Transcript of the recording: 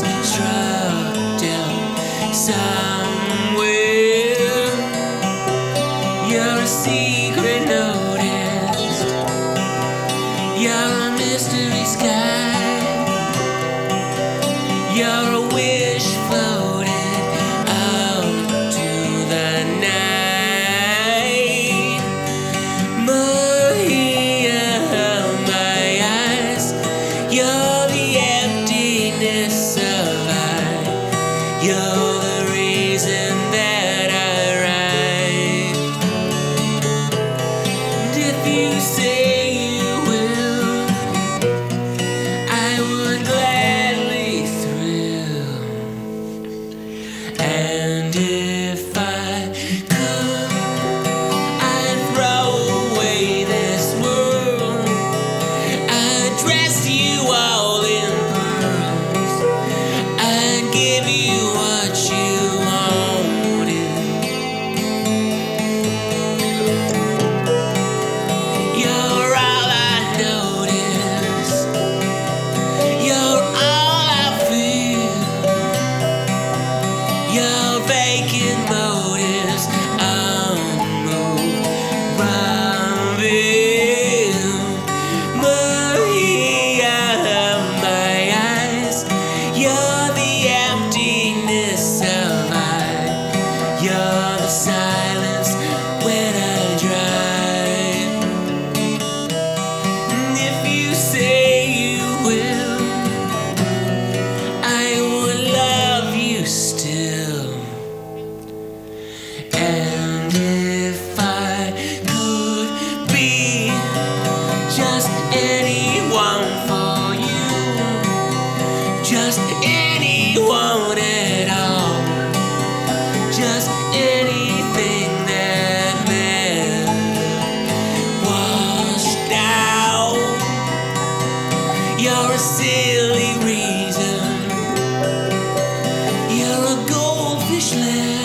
struck down somewhere. You're a secret notice. You're a mystery sky. You're a wish floated out to the night. Maria, my eyes. You're the emptiness of life. You're the reason that I write. And if you say you will, I would gladly thrill. And if I could, I'd throw away this world. I'd dress you all in pearls. I'd give you what you wanted. You're all I notice. You're all I feel. Your vacant motives unmoved. Maria, my eyes. You're the emptiness of life. You're the silence when I drive. And if you say you will, I would love you still. And if I could be just anyone for you, just anyone at all, just anything that meant washed out. You're a silly reason. You're a goldfish land.